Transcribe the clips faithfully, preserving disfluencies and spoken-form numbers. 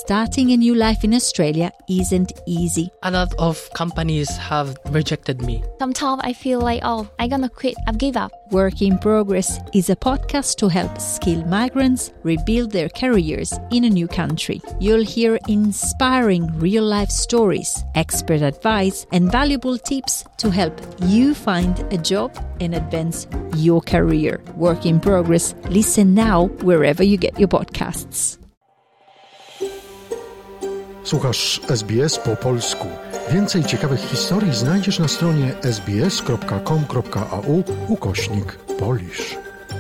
starting a new life in Australia isn't easy. A lot of companies have rejected me. Sometimes I feel like, oh, I'm gonna quit, I've give up. Work in Progress is a podcast to help skilled migrants rebuild their careers in a new country. You'll hear inspiring real-life stories, expert advice, and valuable tips to help you find a job and advance your career. Work in Progress. Listen now wherever you get your podcasts. Słuchasz S B S po polsku. Więcej ciekawych historii znajdziesz na stronie sbs.com.au ukośnik Polish.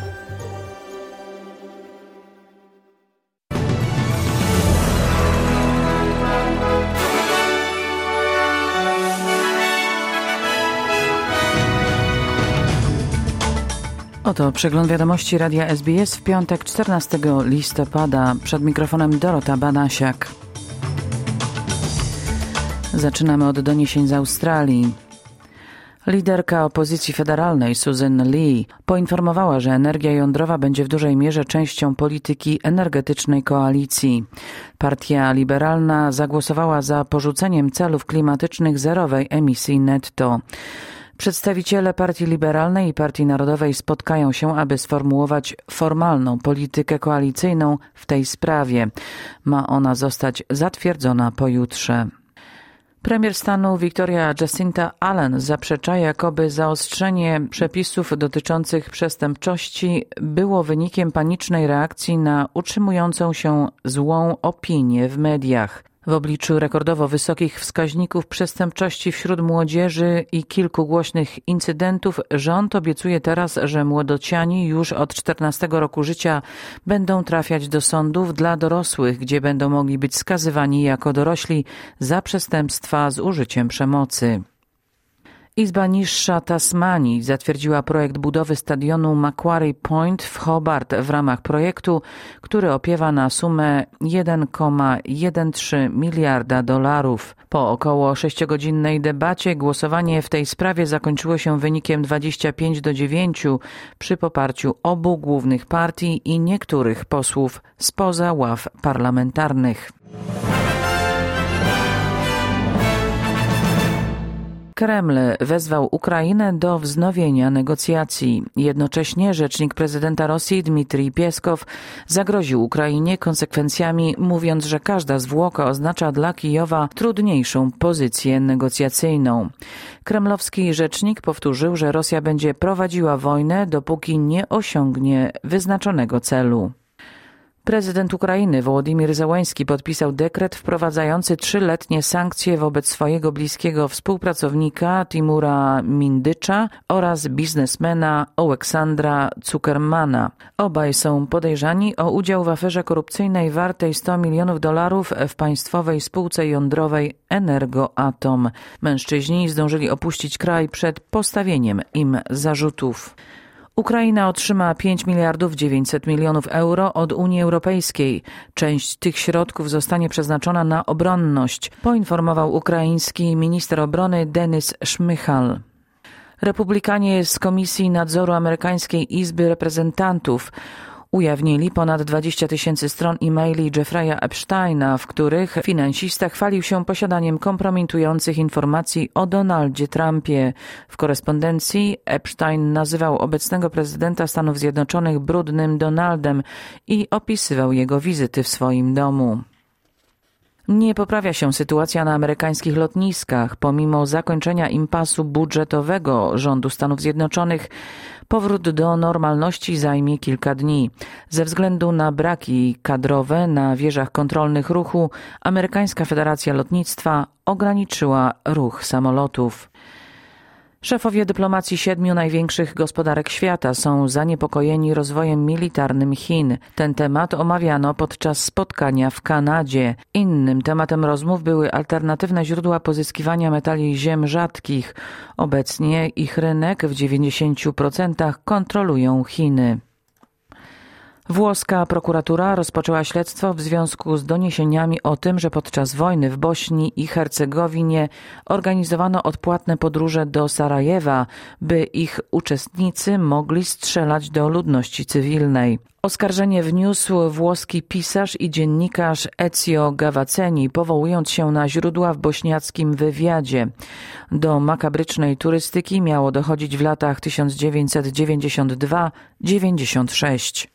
Oto przegląd wiadomości Radia S B S w piątek czternastego listopada. Przed mikrofonem Dorota Banasiak. Zaczynamy od doniesień z Australii. Liderka opozycji federalnej Susan Lee poinformowała, że energia jądrowa będzie w dużej mierze częścią polityki energetycznej koalicji. Partia Liberalna zagłosowała za porzuceniem celów klimatycznych zerowej emisji netto. Przedstawiciele Partii Liberalnej i Partii Narodowej spotkają się, aby sformułować formalną politykę koalicyjną w tej sprawie. Ma ona zostać zatwierdzona pojutrze. Premier stanu Victoria Jacinta Allen zaprzecza, jakoby zaostrzenie przepisów dotyczących przestępczości było wynikiem panicznej reakcji na utrzymującą się złą opinię w mediach. W obliczu rekordowo wysokich wskaźników przestępczości wśród młodzieży i kilku głośnych incydentów rząd obiecuje teraz, że młodociani już od czternastego roku życia będą trafiać do sądów dla dorosłych, gdzie będą mogli być skazywani jako dorośli za przestępstwa z użyciem przemocy. Izba Niższa Tasmanii zatwierdziła projekt budowy stadionu Macquarie Point w Hobart w ramach projektu, który opiewa na sumę jeden przecinek trzy miliarda dolarów. Po około sześciogodzinnej debacie głosowanie w tej sprawie zakończyło się wynikiem dwadzieścia pięć do dziewięciu przy poparciu obu głównych partii i niektórych posłów spoza ław parlamentarnych. Kreml wezwał Ukrainę do wznowienia negocjacji. Jednocześnie rzecznik prezydenta Rosji Dmitrij Pieskow zagroził Ukrainie konsekwencjami, mówiąc, że każda zwłoka oznacza dla Kijowa trudniejszą pozycję negocjacyjną. Kremlowski rzecznik powtórzył, że Rosja będzie prowadziła wojnę, dopóki nie osiągnie wyznaczonego celu. Prezydent Ukrainy Wołodymyr Zełański podpisał dekret wprowadzający trzyletnie sankcje wobec swojego bliskiego współpracownika Timura Mindycza oraz biznesmena Oleksandra Zuckermana. Obaj są podejrzani o udział w aferze korupcyjnej wartej sto milionów dolarów w państwowej spółce jądrowej Energoatom. Mężczyźni zdążyli opuścić kraj przed postawieniem im zarzutów. Ukraina otrzyma pięć miliardów dziewięćset milionów euro od Unii Europejskiej. Część tych środków zostanie przeznaczona na obronność, poinformował ukraiński minister obrony Denis Szmychal. Republikanie z Komisji Nadzoru Amerykańskiej Izby Reprezentantów ujawnili ponad dwadzieścia tysięcy stron e-maili Jeffrey'a Epsteina, w których finansista chwalił się posiadaniem kompromitujących informacji o Donaldzie Trumpie. W korespondencji Epstein nazywał obecnego prezydenta Stanów Zjednoczonych brudnym Donaldem i opisywał jego wizyty w swoim domu. Nie poprawia się sytuacja na amerykańskich lotniskach. Pomimo zakończenia impasu budżetowego rządu Stanów Zjednoczonych, powrót do normalności zajmie kilka dni. Ze względu na braki kadrowe na wieżach kontrolnych ruchu, Amerykańska Federacja Lotnictwa ograniczyła ruch samolotów. Szefowie dyplomacji siedmiu największych gospodarek świata są zaniepokojeni rozwojem militarnym Chin. Ten temat omawiano podczas spotkania w Kanadzie. Innym tematem rozmów były alternatywne źródła pozyskiwania metali ziem rzadkich. Obecnie ich rynek w dziewięćdziesięciu procentach kontrolują Chiny. Włoska prokuratura rozpoczęła śledztwo w związku z doniesieniami o tym, że podczas wojny w Bośni i Hercegowinie organizowano odpłatne podróże do Sarajewa, by ich uczestnicy mogli strzelać do ludności cywilnej. Oskarżenie wniósł włoski pisarz i dziennikarz Ezio Gavazzeni, powołując się na źródła w bośniackim wywiadzie. Do makabrycznej turystyki miało dochodzić w latach tysiąc dziewięćset dziewięćdziesiąt dwa dziewięćdziesiąt sześć.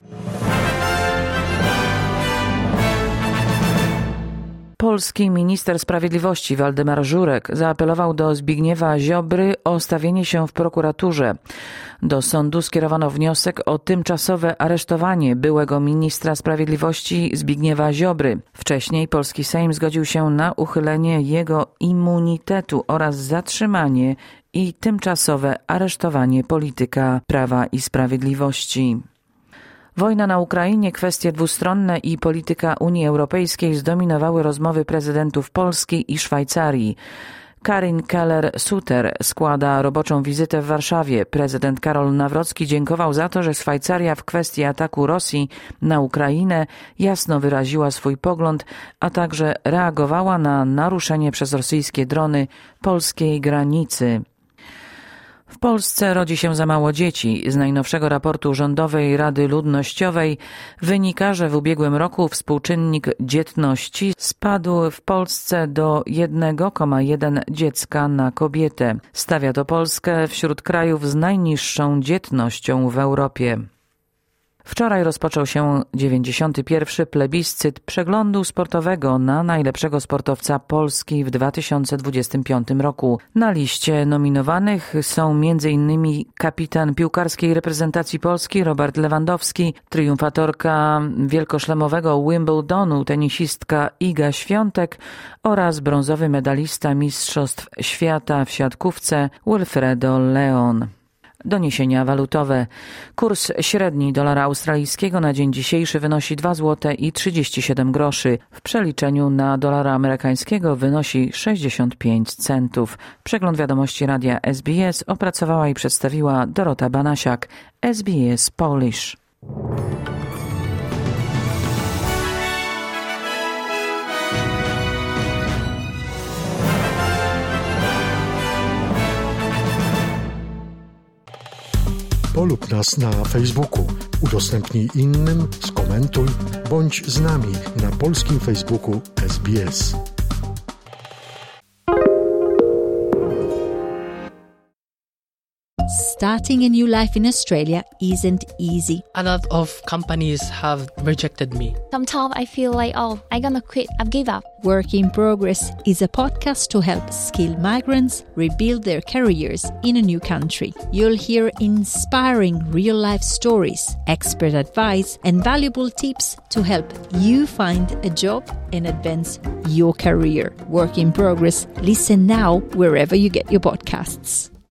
Polski minister sprawiedliwości Waldemar Żurek zaapelował do Zbigniewa Ziobry o stawienie się w prokuraturze. Do sądu skierowano wniosek o tymczasowe aresztowanie byłego ministra sprawiedliwości Zbigniewa Ziobry. Wcześniej polski Sejm zgodził się na uchylenie jego immunitetu oraz zatrzymanie i tymczasowe aresztowanie polityka Prawa i Sprawiedliwości. Wojna na Ukrainie, kwestie dwustronne i polityka Unii Europejskiej zdominowały rozmowy prezydentów Polski i Szwajcarii. Karin Keller-Sutter składa roboczą wizytę w Warszawie. Prezydent Karol Nawrocki dziękował za to, że Szwajcaria w kwestii ataku Rosji na Ukrainę jasno wyraziła swój pogląd, a także reagowała na naruszenie przez rosyjskie drony polskiej granicy. W Polsce rodzi się za mało dzieci. Z najnowszego raportu Rządowej Rady Ludnościowej wynika, że w ubiegłym roku współczynnik dzietności spadł w Polsce do jeden przecinek jeden dziecka na kobietę. Stawia to Polskę wśród krajów z najniższą dzietnością w Europie. Wczoraj rozpoczął się dziewięćdziesiąty pierwszy plebiscyt przeglądu sportowego na najlepszego sportowca Polski w dwa tysiące dwudziestym piątym roku. Na liście nominowanych są między innymi kapitan piłkarskiej reprezentacji Polski Robert Lewandowski, triumfatorka wielkoszlemowego Wimbledonu tenisistka Iga Świątek oraz brązowy medalista Mistrzostw Świata w siatkówce Wilfredo Leon. Doniesienia walutowe. Kurs średni dolara australijskiego na dzień dzisiejszy wynosi dwa złote i trzydzieści siedem groszy. W przeliczeniu na dolara amerykańskiego wynosi sześćdziesiąt pięć centów. Przegląd wiadomości radia S B S opracowała i przedstawiła Dorota Banasiak, S B S Polish. Polub nas na Facebooku, udostępnij innym, skomentuj, bądź z nami na polskim Facebooku S B S. Starting a new life in Australia isn't easy. A lot of companies have rejected me. Sometimes I feel like, oh, I'm gonna quit. I've give up. Work in Progress is a podcast to help skilled migrants rebuild their careers in a new country. You'll hear inspiring real-life stories, expert advice, and valuable tips to help you find a job and advance your career. Work in Progress. Listen now wherever you get your podcasts.